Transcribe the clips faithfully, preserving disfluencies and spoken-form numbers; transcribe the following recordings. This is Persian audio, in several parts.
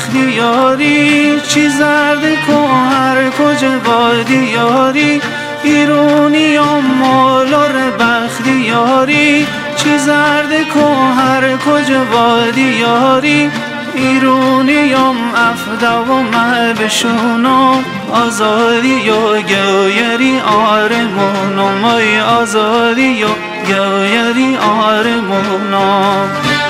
بختیاری، چی زرد کو هر کجا وادیاری. ایرونیم مالار بختیاری، چی زرد کو هر کجا وادیاری. ایرونیم افدا و مهبشونم، آزادی و گویری آرمونم. ای آزادی و گویری آرمونم.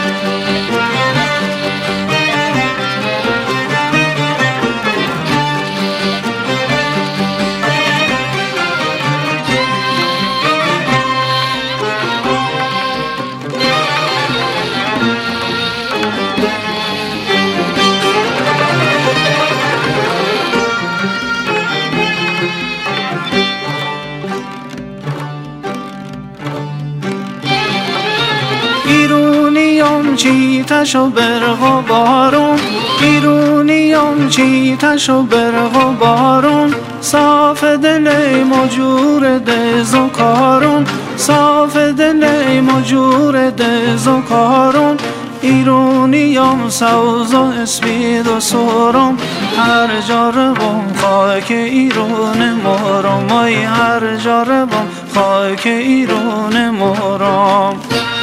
ایرونیم چی تشو برق و بارون، ایرونیم چی تشو برق و بارون. صاف دل مجور دز و کارون، صاف دل مجور دز و کارون. ایرونیم سوز و اسپید و سرم، هر جا روم خاک ایرون مرم. ای هر جا روم خاک ایرون مرم.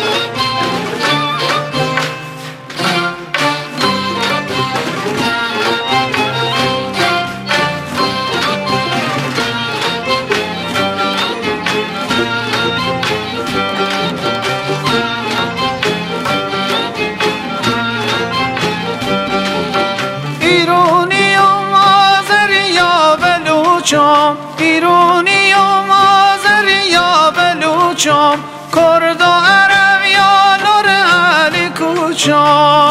ایرونیم آذری یا بلوچم، کرد و عرب یا نور علی کوچم.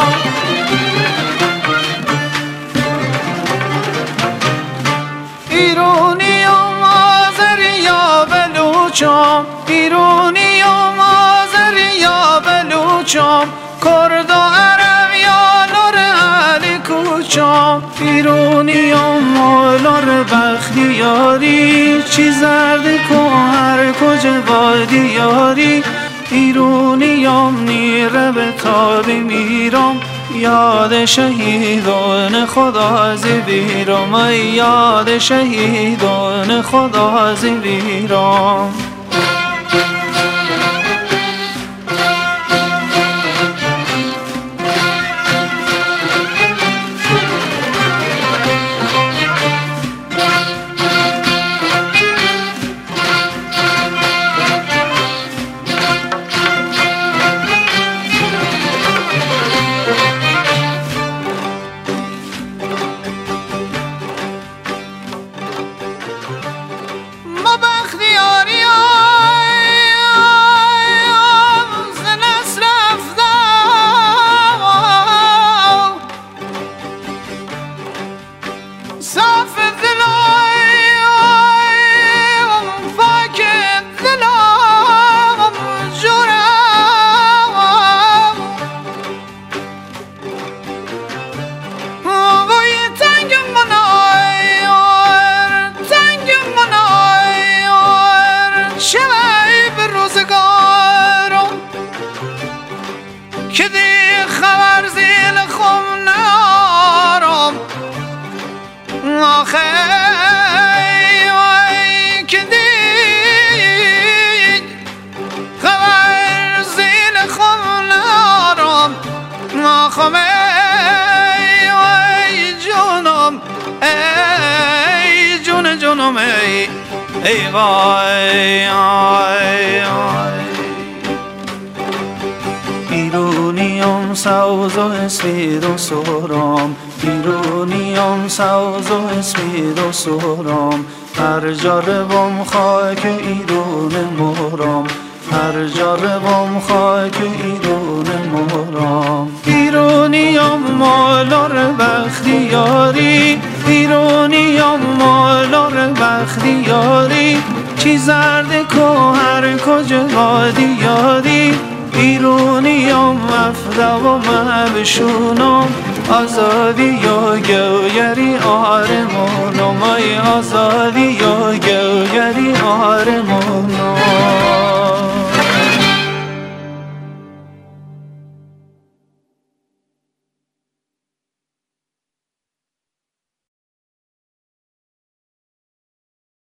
ایرونیم آذری یا بلوچم، ایرونیم آذری یا بلوچم، کرد و عرب یا نور علی کوچم. ایرونیم مالار بختیاری، چی زرد کو هر کجا وادیاری. ایرونیم نیره به تابی میرم، یاد شهیدان خدا زیبیرم. ای یاد شهیدان خدا زیبیرم. که دی خبر زیل خم نارم آخه که دی خبر زیل خم نارم آخه ای جونم ای جون جونم ای ای وای آی آی. ایرونیم سوز و اسپید و سرم، ایرونیم سوز و اسپید و سرم. هر جا روم خاک ایرون مرم، هر جا روم خاک ایرون مرم. ایرونیم مالار بختیاری، ایرونیم مالار بختیاری. چی زرد کو هر کجا وادیاری. ایرونیم افدا و مهبشونم، آزادی یا گویری آرمونم. ای آزادی یا گویری آرمونم.